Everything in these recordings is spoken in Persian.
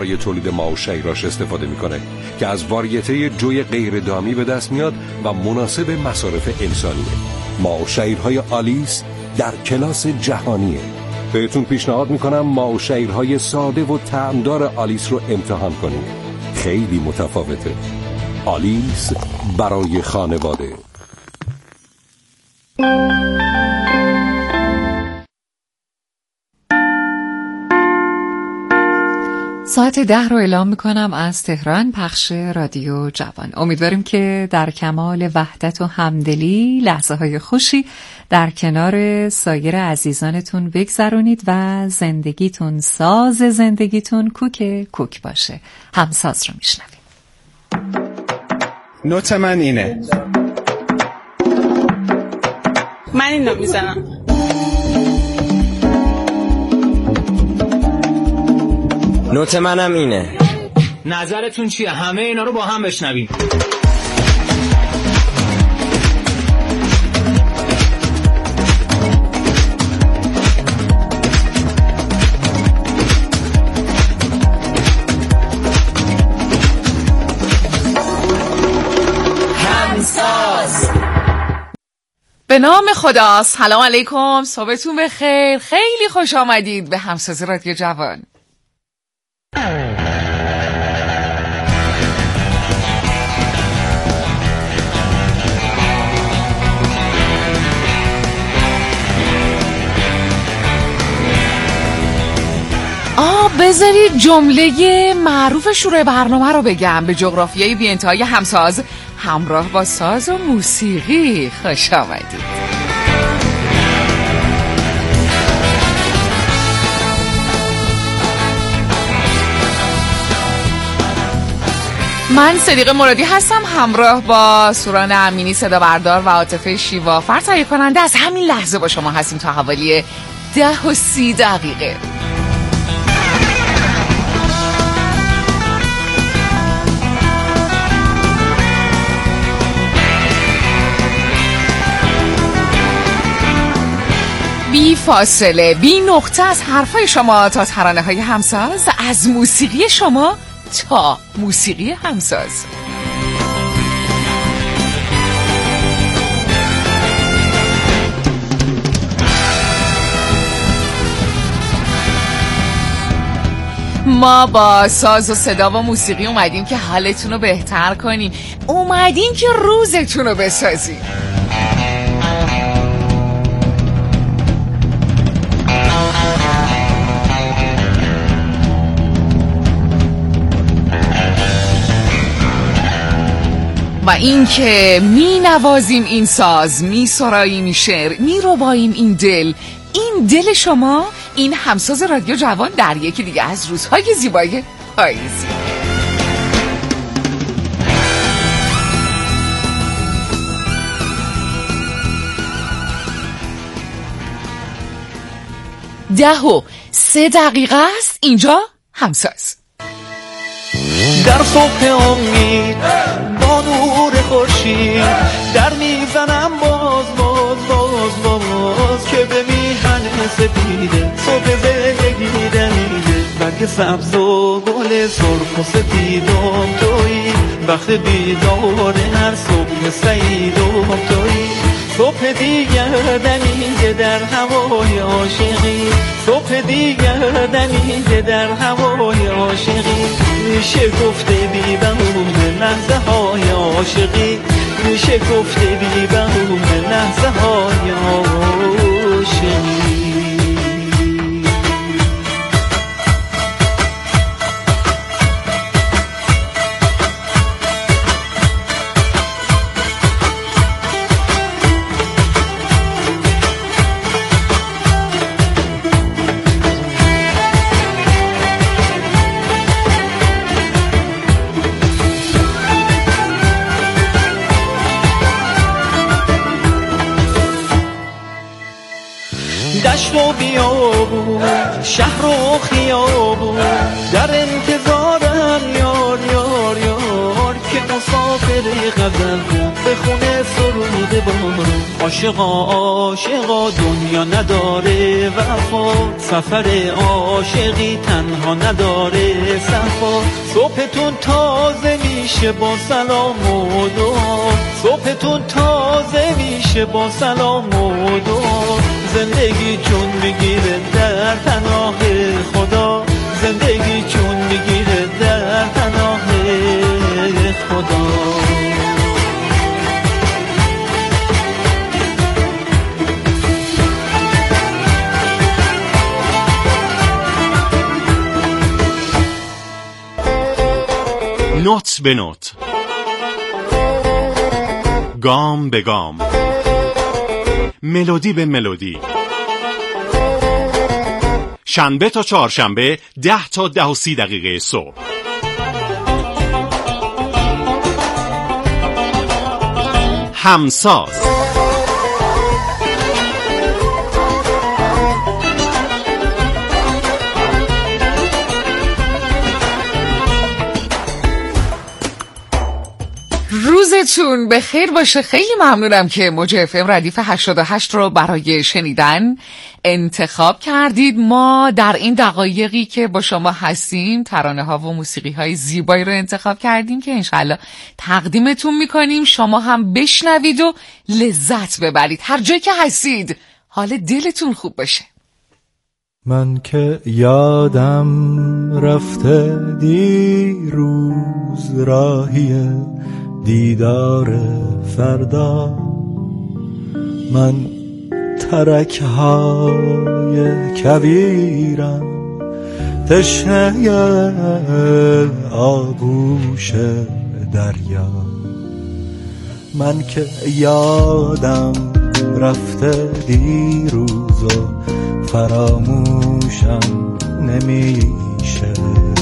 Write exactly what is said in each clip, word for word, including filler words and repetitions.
برای تولید ماو شیراش استفاده میکنه که از واریته جوی غیر دامی به دست میاد و مناسب مصارف انسانیه. ماو شیرهای آلیس در کلاس جهانیه. بهتون پیشنهاد میکنم ماو شیرهای ساده و طعمدار آلیس رو امتحان کنید. خیلی متفاوته. آلیس برای خانواده. ساعت ده رو اعلام میکنم از تهران، پخش رادیو جوان. امیدواریم که در کمال وحدت و همدلی لحظه های خوشی در کنار سایر عزیزانتون بگذرونید و زندگیتون ساز زندگیتون کوک کوک باشه. همساز رو میشنویم. نوت من اینه. من این رو میزنم. نوت منم اینه. نظرتون چیه؟ همه اینا رو با هم بشنویم. همساز. به نام خدا. سلام علیکم، صبحتون بخیر. خیلی خوش آمدید به همساز رادیو جوان. آه بذارید جمله معروف شروع برنامه رو بگم. به جغرافیای بی انتهای همساز همراه با ساز و موسیقی خوش آمدید. من صدیقه مرادی هستم، همراه با سوران امینی صدا بردار و عاطفه شیوافر تهیه کننده. از همین لحظه با شما هستیم تا حوالی ده و سی دقیقه. بی فاصله، بی نقطه از حرفای شما تا ترانه های همساز، از موسیقی شما تا موسیقی همساز. ما با ساز و صدا و موسیقی اومدیم که حالتون رو بهتر کنیم، اومدیم که روزتون رو بسازیم. و این که می نوازیم این ساز، می سراییم این شعر، می رباییم این دل، این دل شما، این همساز رادیو جوان در یکی دیگه از روزهای زیبای پاییزی. ده و سه دقیقه است اینجا همساز. در صبح امید با نور خورشید در میزنم باز باز باز باز که به میهن سپیده صبح زندگی دمیده برگ سبز و گل سرخ و سپیدم تویی وقت بیدار هر صبح سعیدم تویی صبح دیگر دمیده در هوای عاشقی صبح دیگر دمیده در هوای عاشقی میشه گفته بی بهونه لحظه های عاشقی میشه گفته بی بهونه لحظه های عاشقی. دشت و بیابون شهر و خیابون در انتظارم یار یار یار که مسافر نظر کن به خونه سرود بارون. عاشقا عاشقا دنیا نداره وفا، سفر عاشقی تنها نداره صفا. صبحتون تازه میشه با سلام و دعا، صبحتون تازه میشه با سلام و دعا. زندگی جون میگیره در پناه خدا، زندگی جون میگیره در پناه خدا. نوت به نوت، گام به گام، ملودی به ملودی، شنبه تا چهارشنبه ده تا ده و سی دقیقه صبح. همساز روزتون به خیر باشه. خیلی ممنونم که موج اف ام ردیف هشتاد و هشت رو برای شنیدن انتخاب کردید. ما در این دقایقی که با شما هستیم ترانه ها و موسیقی های زیبایی رو انتخاب کردیم که انشالله تقدیمتون میکنیم، شما هم بشنوید و لذت ببرید. هر جایی که هستید حال دلتون خوب باشه. من که یادم رفته دیروز راهیه دیدار فردا، من ترک های کویرم تشنه آغوش دریا. من که یادم رفته دیروز و فراموشم نمیشه،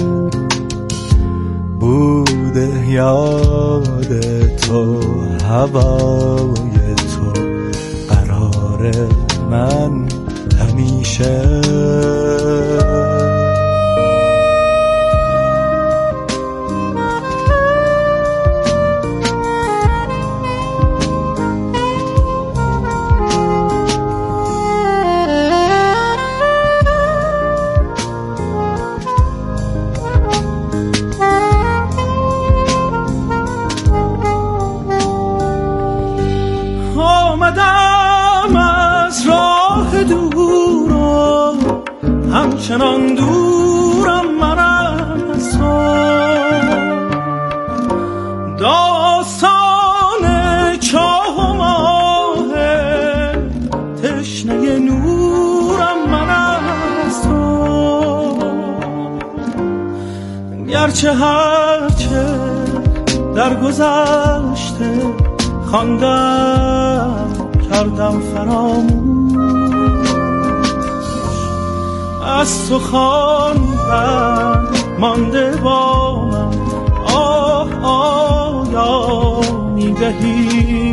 بوده یاد تو هوای تو قرار من همیشه. همچنان دورم من از تو، داستان چاه و ماه تشنه نورم من از تو. گرچه هرچه در گذشته خواندم کردم فراموش، از تو خواندم مانده با من آه آیا میدهی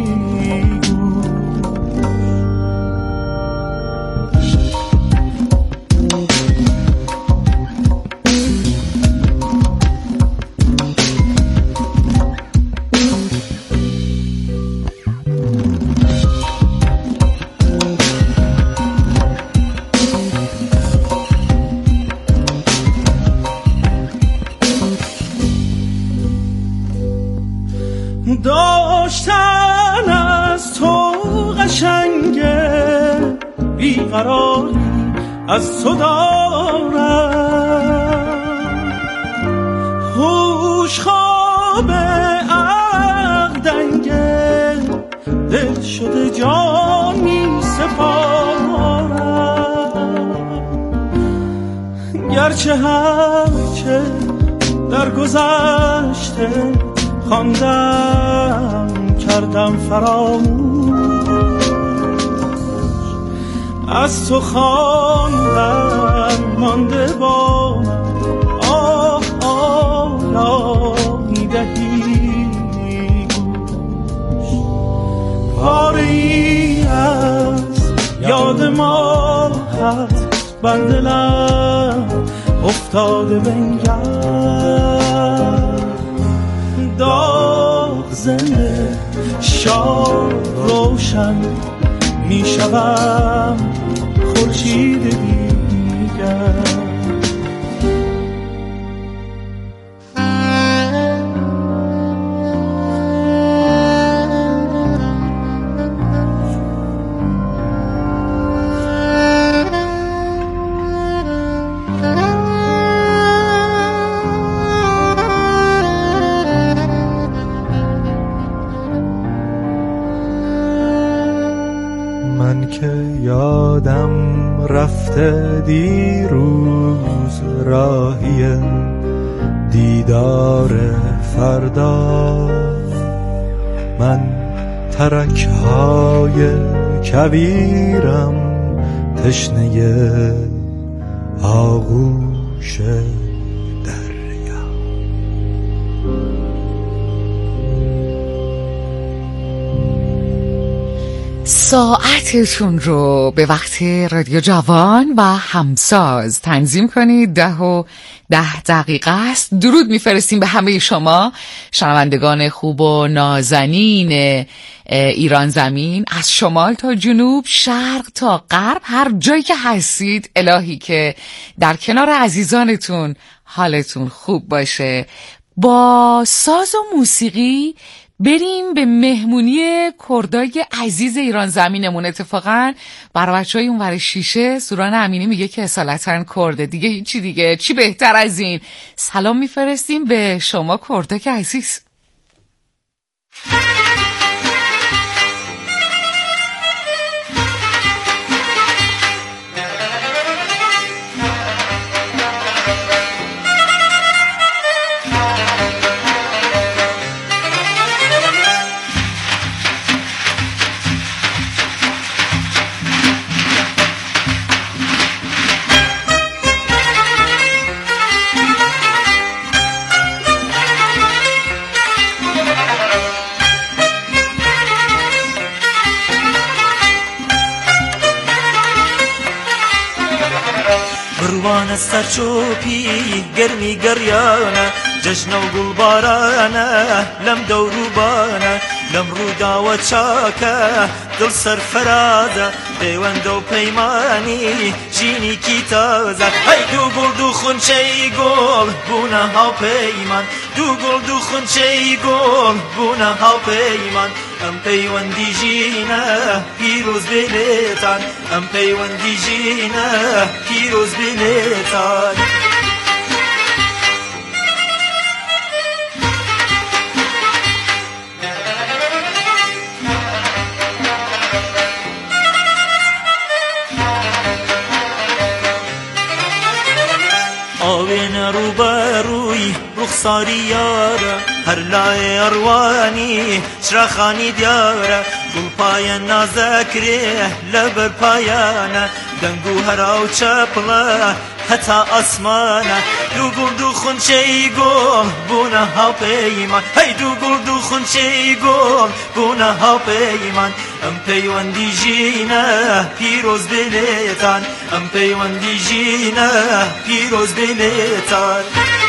داشتن از تو قشنگه بیقراری از تو دارم، هوش خواب عقل دنگه دل شده جان می سپارم. گرچه هرچه در گذشته خواندم کردم فراموش، از تو خواندم مانده با من آه آیا میدهی گوش. پاره ای از یاد ما هست بر دلم افتاده بنگر، داغ زنده روشن میشوم خورشید دیگر. من که یادم رفته دیروز راهی دیدار فردا، من ترک های کویرم تشنه آغوش دریا. ساعتتون رو به وقت رادیو جوان و همساز تنظیم کنید. ده و ده دقیقه است. درود میفرستیم به همه شما شنوندگان خوب و نازنین ایران زمین، از شمال تا جنوب، شرق تا غرب، هر جایی که هستید. الهی که در کنار عزیزانتون حالتون خوب باشه. با ساز و موسیقی بریم به مهمونی کردای عزیز ایران زمینمون. اتفاقا برای بچهای اونور شیشه سوران امینی میگه که اصالتا کرده، دیگه هیچی دیگه چی بهتر از این. سلام میفرستیم به شما کردای عزیز. بروانە سەرچۆپی گەرمی گەڕیانە، جەژنە و گوڵبارانە لەم دەوروبانە، لەم ڕووداوە چاکە دڵ سەرفەرازە، پەیوەندە و پەیمانی ژینێکی تازە. هەی دوو گوڵ دوو خونچەی گۆڵ بوونە هاوپەیمان، دوو گوڵ دوو خونچەی گۆڵ بوونە هاوپەیمان. ئەم پەیوەندی ژینە پیرۆز بێ لێتان، ئەم پەیوەندی ژینە پیرۆز بێ لێتان. ئاوێنە ڕووبەڕووی ڕوخساری یارە، هەر لایێ ئەڕوانی چراخانی دیارە، گوڵپایە نازەکرێ لەبەر پایانە، دەنگ و هەراو چەپڵە هەتا ئەسمانە. دوو گوڵ دوو خونچەی گۆڵ بوونە هاوپەیمان، هەی دوو گوڵ دوو خونچەی گۆڵ بوونە هاوپەیمان. ئەم پەیوەندی ژینە پیرۆز بێ لێتان، ئەم پەیوەندی ژینە پیرۆز بێ لێتان.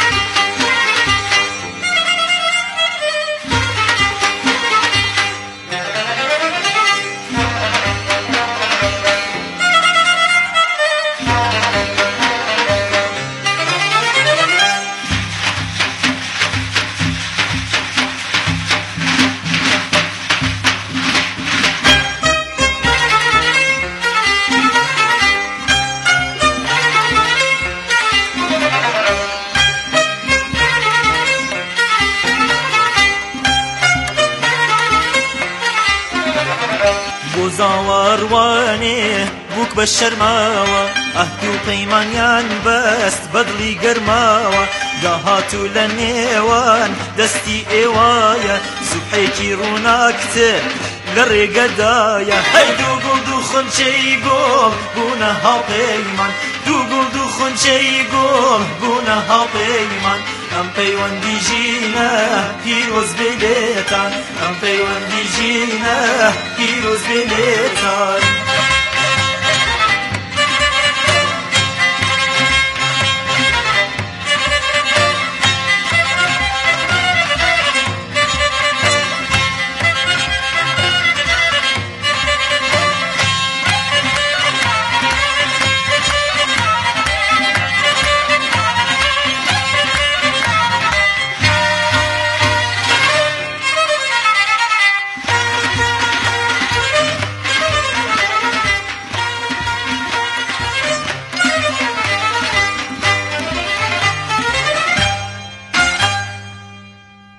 زاوەڕوانێ بووک بە شەرماوە، ئەهد و پەیمانیان بەست بەدڵی گەرماوە، داهاتوو لە نێوان دەستی ئێوایە، سوبحێکی ڕووناکتر لە ڕێگەدایە. هەی دوو گوڵ دوو خونچەی گۆڵ بوونە هاوپەیمان، دوو گوڵ دوو خونچەی گۆڵ بوونە هاوپەیمان. ئەم پەیوەندی ژینە پیرۆز بێ لێتان، ئەم پەیوەندی ژینە پیرۆز بێ لێتان.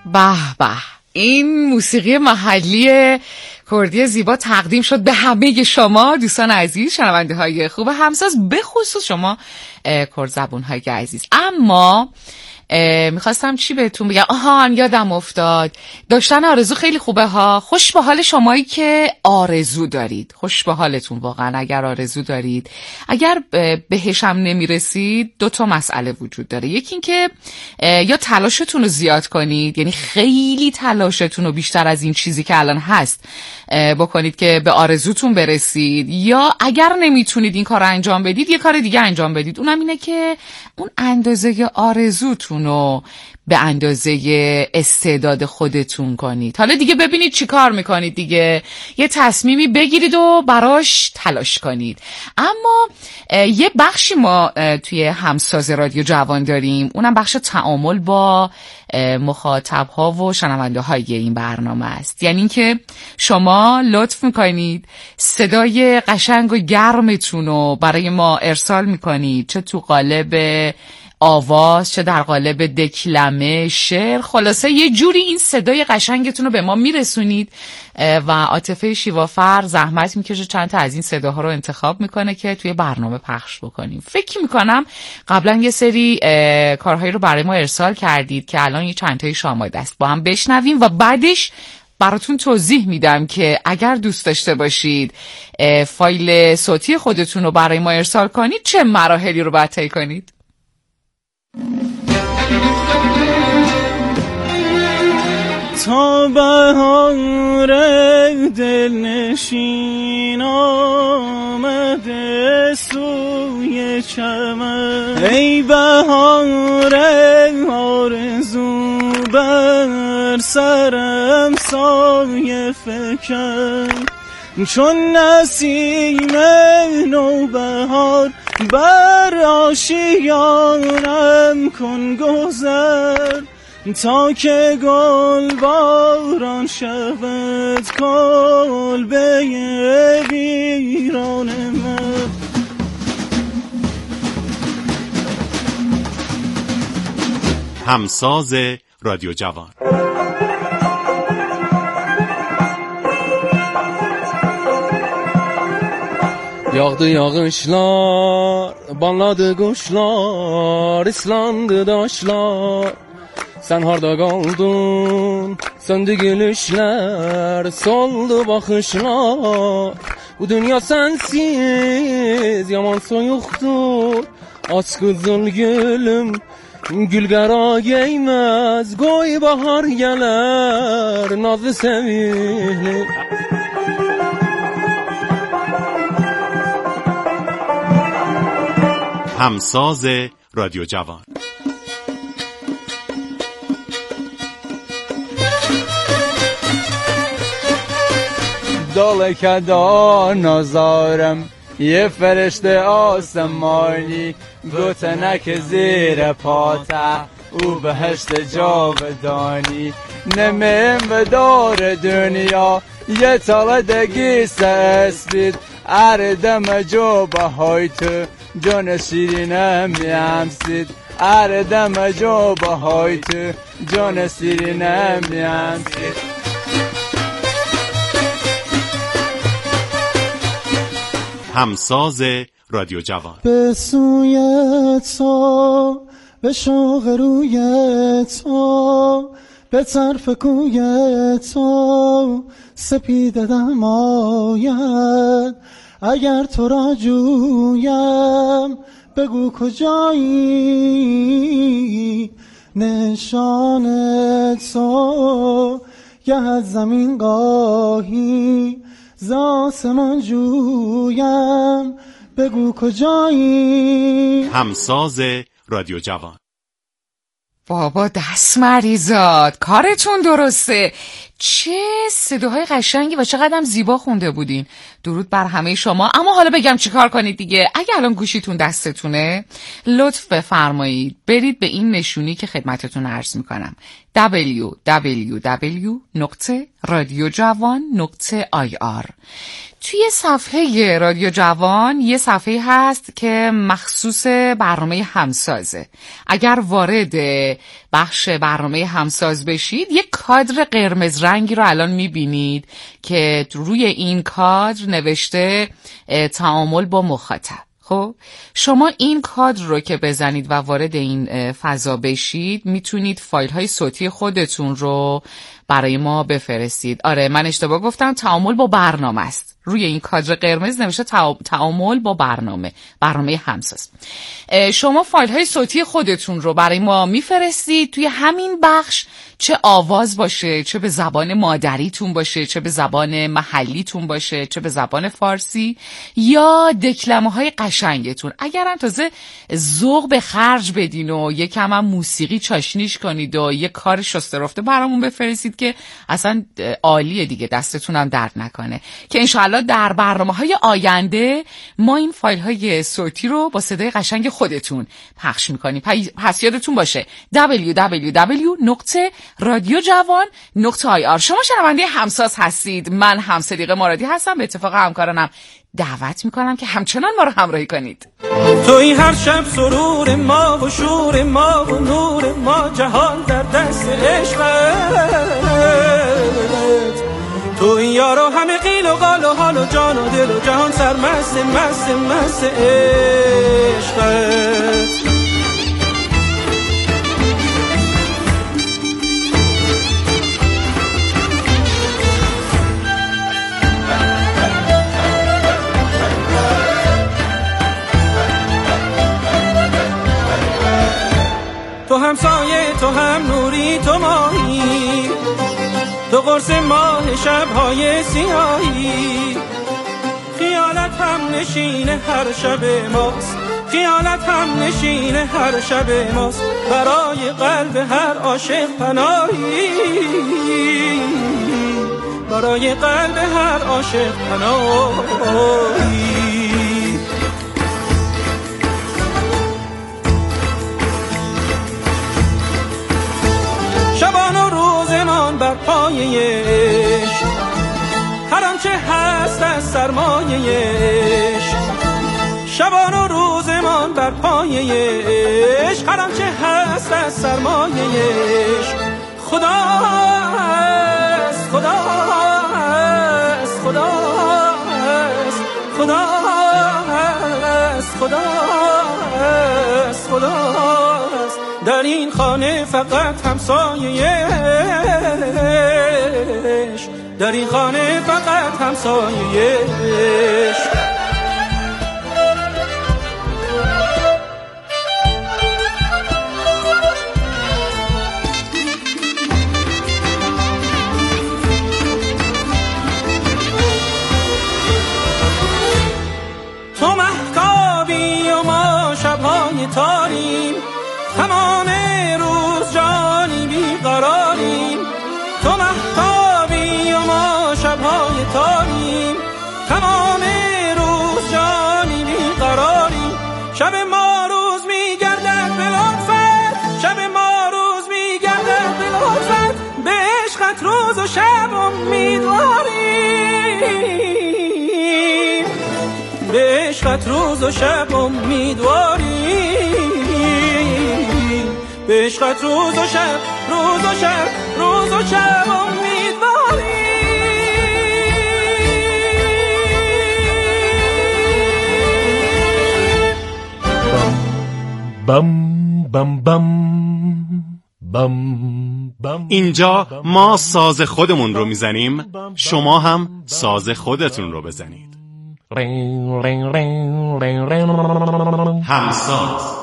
به به، این موسیقی محلی کردی زیبا تقدیم شد به همه شما دوستان عزیز، شنونده های خوب همساز، به خصوص شما کرد زبون های عزیز. اما میخواستم چی بهتون بگم؟ آها یادم افتاد، داشتن آرزو خیلی خوبه ها. خوش به حال شمایی که آرزو دارید، خوش به حالتون واقعا اگر آرزو دارید. اگر بهش هم نمیرسید دو تا مسئله وجود داره. یکی این که یا تلاشتون رو زیاد کنید، یعنی خیلی تلاشتون رو بیشتر از این چیزی که الان هست بکنید که به آرزوتون برسید، یا اگر نمیتونید این کار رو انجام بدید یه کار دیگه انجام بدید. اونم اینه که اون اندازه آرزوتون رو به اندازه استعداد خودتون کنید. حالا دیگه ببینید چی کار میکنید دیگه، یه تصمیمی بگیرید و براش تلاش کنید. اما یه بخشی ما توی همساز رادیو جوان داریم، اونم بخش تعامل با مخاطب ها و شنونده های این برنامه است. یعنی اینکه شما لطف میکنید صدای قشنگ و گرمتون رو برای ما ارسال میکنید، چه تو قالب آواز چه در قالب دکلمه، شعر، خلاصه یه جوری این صدای قشنگتون رو به ما میرسونید و عاطفه شیوافر زحمت میکشه چند تا از این صداها رو انتخاب میکنه که توی برنامه پخش بکنیم. فکر میکنم قبلا یه سری کارهایی رو برای ما ارسال کردید که الان یه چند تایی آماده است، با هم بشنویم و بعدش براتون توضیح میدم که اگر دوست داشته باشید فایل صوتی خودتون رو برای ما ارسال کنید چه مراحلی رو باید طی کنید. تا بهار دلنشین آمده سوی چمن، ای بهار آرزو بر سرم سایه فکن، چون نسیم نوبهار بر آشیانم کن گذر، تا که گل باران شود کلبه ویران من. همساز رادیو جوان. Yağdı yağışlar, banladı kuşlar, ıslandı daşlar. Sen harda kaldın, söndü gülüşler, soldu bakışlar. Bu dünya sensiz yaman soyuktur, aç kızıl gülüm, gül qara geymez. Qoy bahar gələr, nazlı sevimli. همساز رادیو جوان. دل کدا نازارم یه فرشته آسمانی، گوتنک زیر پاته او بهشت جاودانی. نمیم به دور دنیا یه تاله دگی سسبید، اردم جو بهای تو جان شیرینم میامسید، اردم جو بهای تو جان شیرینم میامسید. همساز رادیو جوان. به سوی تو، به شوق روی تو، به طرف کوی تو سپیده دم آید. اگر تو را جویم بگو کجایی، نشان تو گه از زمین گاهی ز آسمان جویم بگو کجایی. همساز رادیو جوان. بابا دست مریزاد، کارتون درسته. چه صداهای قشنگی و چقدر زیبا خونده بودین. درود بر همه شما. اما حالا بگم چیکار کنید دیگه. اگه الان گوشیتون دستتونه لطف بفرمایید برید به این نشونی که خدمتتون عرض میکنم دبلیو دبلیو دبلیو دات رادیو جوان دات آی آر. توی صفحه رادیو جوان یه صفحه هست که مخصوص برنامه همسازه. اگر وارد بخش برنامه همساز بشید یک کادر قرمز رنگی رو الان میبینید که روی این کادر نوشته تعامل با مخاطب. خب شما این کادر رو که بزنید و وارد این فضا بشید میتونید فایل های صوتی خودتون رو برای ما بفرستید. آره من اشتباه گفتم، تعامل با برنامه است. روی این کادر قرمز نوشته تعامل با برنامه، برنامه همساز. شما فایل های صوتی خودتون رو برای ما میفرستید. توی همین بخش چه آواز باشه، چه به زبان مادریتون باشه، چه به زبان محلیتون باشه، چه به زبان فارسی یا دکلمه های قشنگتون، اگرم تازه ذوق به خرج بدین و یکم هم موسیقی چاشنیش کنید و یک کار شسته رفته برامون بفرستید که اصلا عالیه دیگه، دستتون هم درد نکنه، که انشاءالله در برنامه‌های آینده ما این فایل های صوتی رو با صدای قشنگ خودتون پخش میکنیم. پس یادتون باشه دبلیو دبلیو دبلیو دات رادیو جوان دات آی آر. شما شنونده همساز هستید. من همصدیقه مرادی هستم. به اتفاق همکارانم دعوت میکنم که همچنان ما رو همراهی کنید. توی هر شب سرور ما و شور ما و نور ما، جهان در دست عشقت. توی یارو همه قیل و قال و حال و جان و دل و جهان سرمست مست مست عشقت. تو هم سایه، تو هم نوری، تو ماهی، تو قرص ماه شب‌های سیاهی. خیالت هم نشین هر شب ماست، خیالت هم نشین هر شب ماست. برای قلب هر عاشق پناهی، برای قلب هر عاشق پناهی. شبان و روزمان بر پایه عشق، هر آنچه هست از سرمایه عشق. شبان و روزمان بر پایه عشق، هر آنچه هست از سرمایه عشق. خدا است، خدا است، خدا است، خدا است، خدا است، خدا است. در این خانه فقط همسایه عشق، در این خانه فقط همسایه عشق. تو مهتابی و ما شبهای تاریم، تمام روز جانی بیقراریم. تو مهتابی و ما شبهای تاریم، تمام روز جانی بیقراریم. شب ما روز میگردد به لطفت، شب ما روز میگردد به لطفت. به عشقت روز و شب امیدواریم، به عشقت روز و شب امیدواریم. به عشقت روز و شب، روز و شب، روز و شب امیدواریم. بم بم بم بم بم. اینجا ما ساز خودمون رو میزنیم، شما هم ساز خودتون رو بزنید. همساز.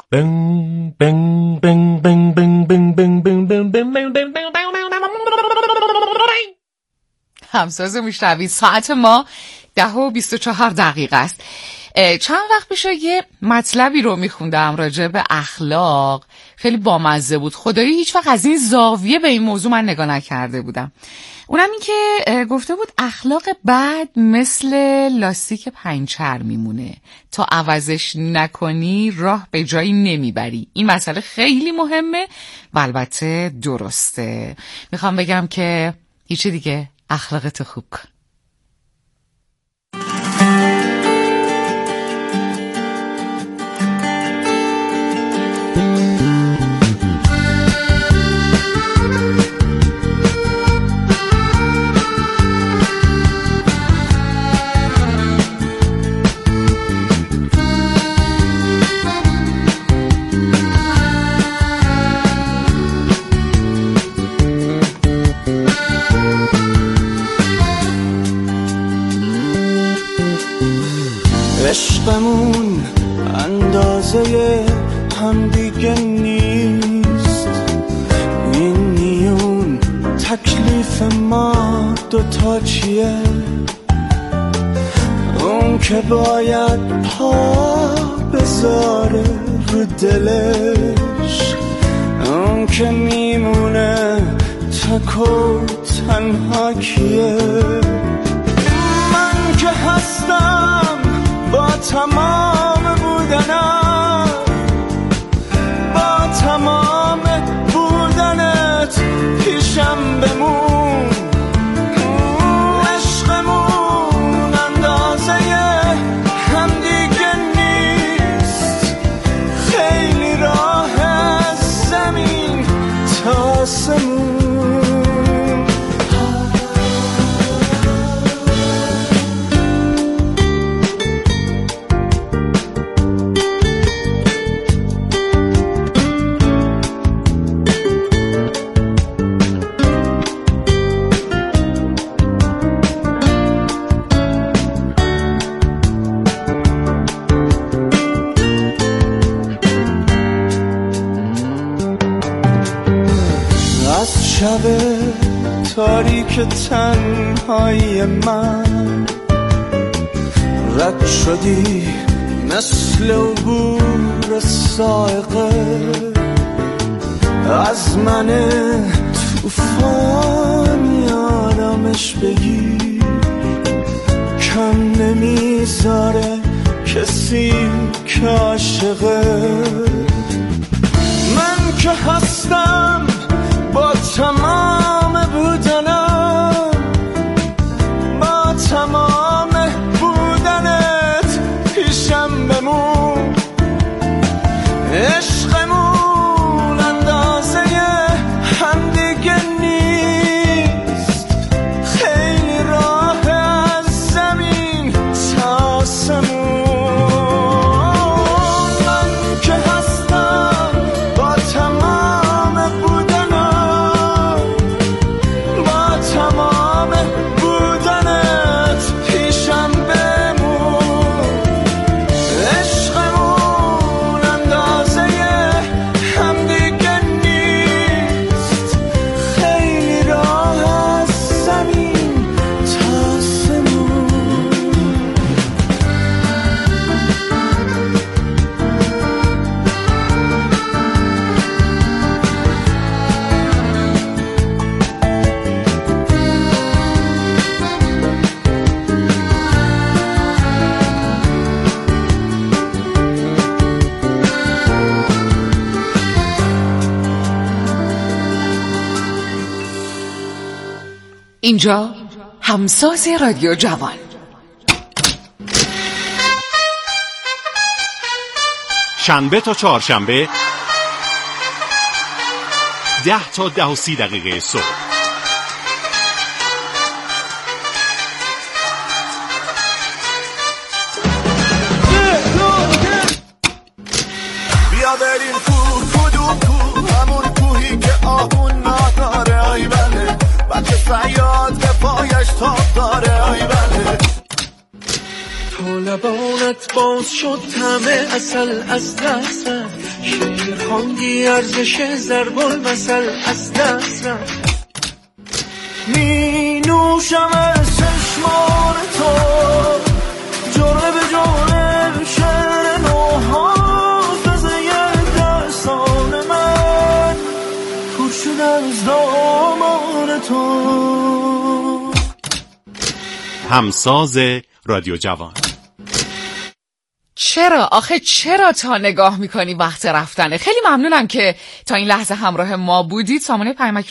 همساز میشنوید. ساعت ما ده و بیست و چهار دقیقه است. چند وقت پیش یه مطلبی رو میخوندم راجع به اخلاق. خیلی بامزه بود. خدایی هیچ وقت از این زاویه به این موضوع من نگاه نکرده بودم. اونم این که گفته بود اخلاق بد مثل لاستیک پنچر میمونه، تا عوضش نکنی راه به جایی نمیبری. این مسئله خیلی مهمه و البته درسته. میخوام بگم که هیچ دیگه، اخلاقت خوب کن. عشقمون اندازه هم دیگه نیست، این میون تکلیف ما دوتا چیه؟ اون که باید پا بذاره رو دلش، اون که میمونه تک و تنها کیه؟ من که هستم با تمام بودنم، با تمام بودنت پیشم بمون. عشقمون اندازه هم دیگه نیست، خیلی راه از زمین تا آسمون. شب تاریک تنهایی من رد شدی مثل عبور سائقه از من توفانی آرامش بگیر، کم نمیذاره کسی که عاشقه. من که هستم با تمام بودنم، با تمام بودنت پیشم بمون. عشقمون اندازه هم دیگه نیست، خیلی راه از زمین تا آسمون. من که هستم با تمام بودنم، با تمام بودنت پیشم بمون. عشقمون اندازه هم دیگه نیست، خیلی راه از زمین تا آسمون. اینجا همساز رادیو جوان. شنبه تا چهارشنبه ده تا ده و سی دقیقه صبح. بیا بریم تو کدوم کو، همون کوهی که آهون نداره. ای بله بچه فریاد به پایش تاب داره. ای بله تو لبانت باز شد همه اصل از دست رفت، شعر خواندی ارزش ضرب المثل از دست رفت. می نوشم از چشمان تو جرعه به جرعه شعر نو حافظه دستان من. از دامان تو. همساز رادیو جوان. چرا؟ آخه چرا تا نگاه میکنی وقت رفتنه؟ خیلی ممنونم که تا این لحظه همراه ما بودید. سامانه پیامک